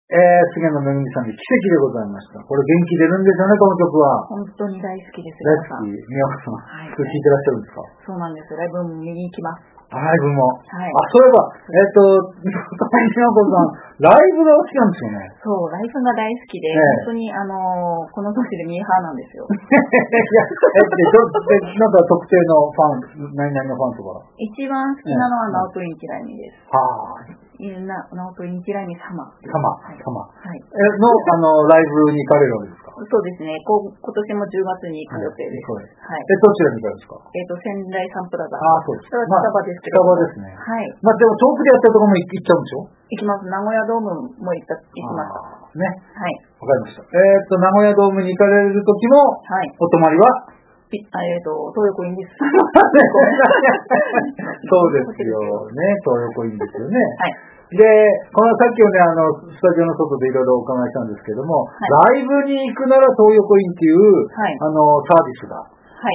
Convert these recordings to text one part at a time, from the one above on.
菅野めぐみさんで奇跡でございました。これ元気出るんですよね、この曲は。 本当に大好きです。 大好き。宮岡さん、はい、聴いてらっしゃるんですか？ そうなんです。ライブも見に行きます。 ライブも。 はい。 そういえば、宮岡さん、ライブが好きなんですよね。 そう、ライブが大好きで、本当にこの年でミーハーなんですよ。 いや、なんか特定のファン、何々のファンとか。 一番好きなのはナオトインキライミです。 はぁ。 ナオトインキライミ様。 はい。の、ライブに行かれるわけですか？ そうですね。今年も10月に行く予定です。 はい。どちらに行かれるんですか？ 仙台サンプラザ。 そうです。 それは近場ですけど。 近場ですね。 はい。 でも遠くでやってるところも行っちゃうんでしょ？ 行きます。名古屋ドームも行きました。 ね。 はい。 わかりました。名古屋ドームに行かれる時も、はい。お泊まりは東横インです。 そうですよね。東横インですよね。 はい。 で、このさっきのね、スタジオの外でいろいろお伺いしたんですけども、はい、ライブに行くなら東横インっていう、はい、サービスが、はい、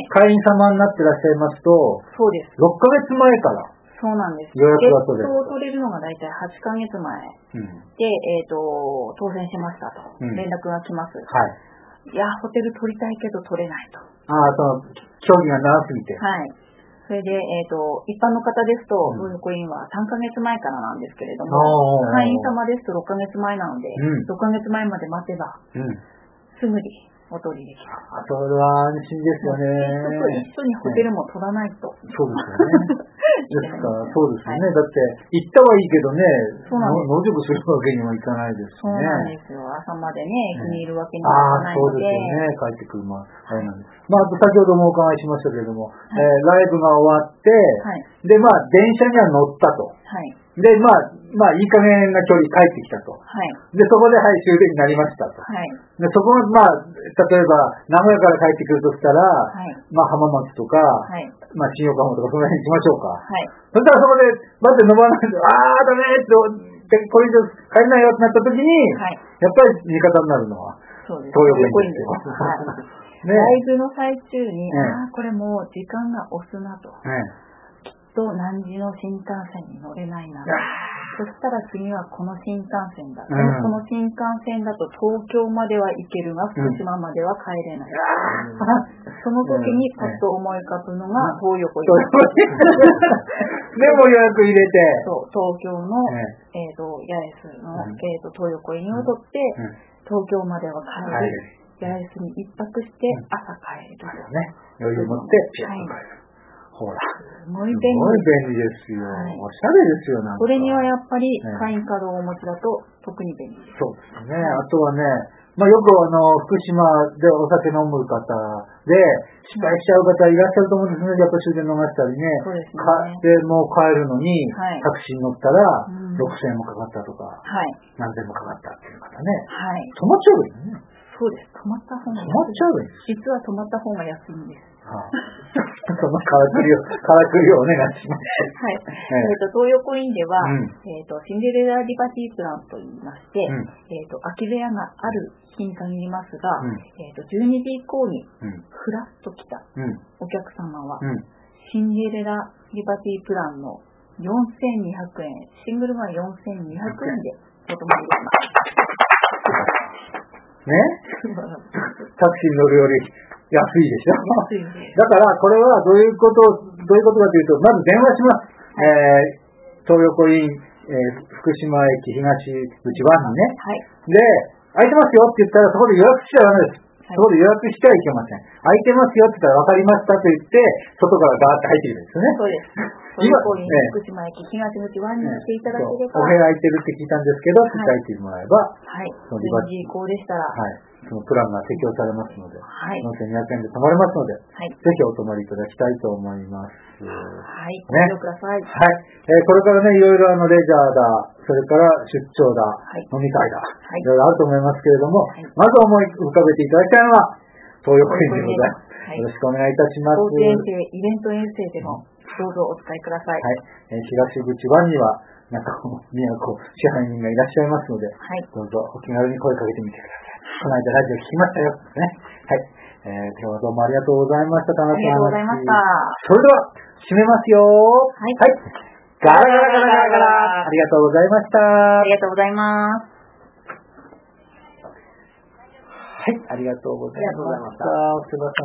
会員様になってらっしゃいますと、 そうです。 6ヶ月前から、 そうなんです。 予約が取れる。 を取れるのが大体8ヶ月前、うん、で、当選しましたと、連絡が来ます。はい。いや、ホテル取りたいけど取れないと。 競技が長すぎて。 はい。それで、一般の方ですと、東横インは3ヶ月前からなんですけれども、会員様ですと6ヶ月前なので、6ヶ月前まで待てば、すぐにお取りできます。 それは安心ですよね。 一緒にホテルも取らないと。 そうですよね。ですから、そうですよね。だって、行ったはいいけどね、野宿するわけにもいかないですしね。 そうなんですよ。朝までね、駅にいるわけにもいかないので。 そうですよね。帰ってくるあれなんです。あと先ほどもお伺いしましたけれども、ライブが終わって、で、電車には乗ったと。で、いい加減な距離帰ってきたと。で、そこで、終電になりましたと。で、そこが、例えば、名古屋から帰ってくるとしたら、浜松とか、新横浜とか、その辺に行きましょうか。そしたらそこで、待って飲まないと、ダメって、これ以上帰れないよってなった時に、やっぱり味方になるのは、東横インですよ。 ライブの最中に、これもう時間が押すなと。きっと何時の新幹線に乗れないな。そしたら次はこの新幹線だ。でもこの新幹線だと東京までは行けるが、福島までは帰れない。その時にパッと思い浮かぶのが東横イン。 でも予約入れて。 そう、東京の、八重洲の、東横インを取って、東京までは帰る。八重洲に一泊して朝帰る。 ね。余裕持ってピュッと帰る。ほら。 すごい便利ですよ。おしゃれですよ、なんか。 これにはやっぱり会員カードをお持ちだと特に便利です。 そうですね。あとはね、よく福島でお酒飲む方で、失敗しちゃう方いらっしゃると思うんですね。やっぱ終電逃したりね。 そうですね。 で、もう帰るのに、タクシーに乗ったら、6000円もかかったとか、何千円もかかったっていう方ね。泊まっちゃえばいいね。 そうです。泊まった方が安い。 泊まっちゃえばいい。 実は泊まった方が安いんです。 そのからくりをお願いします。 東横インでは、シンデレラリバティプランと言いまして、空き部屋がある日に限りますが、12時以降にふらっと来たお客様は、シンデレラリバティプランの4200円、シングルが4200円でお泊まりできます。 ねタクシーに乗るより安いでしょ。 安いです。 だからこれはどういうことかというと、まず電話します。東横イン、福島駅東口1にね。で、空いてますよって言ったらそこで予約しちゃダメです。そこで予約してはいけません。空いてますよって言ったら分かりましたと言って、外からガーッと入ってくるんですよね。 そうです。東横イン福島駅東口1に来ていただければ。 お部屋空いてるって聞いたんですけど、って書いてもらえば、 12時以降でしたら、 そのプランが適用されますので、4200円で泊まれますので、ぜひお泊まりいただきたいと思います。 ご利用ください。 これからね、いろいろレジャーだ、それから出張だ、飲み会だ、いろいろあると思いますけれども、まず思い浮かべていただきたいのは、東横インでございます。よろしくお願いいたします。 イベント遠征でもどうぞお使いください。 東口1には、宮古支配人がいらっしゃいますので、どうぞお気軽に声かけてみてください。この間ラジオ聞きましたよ。今日はどうもありがとうございました。 ありがとうございました。 それでは、締めますよ。ガラガラガラガラガラ。ありがとうございました。 ありがとうございます。 はい、ありがとうございました。お疲れ様。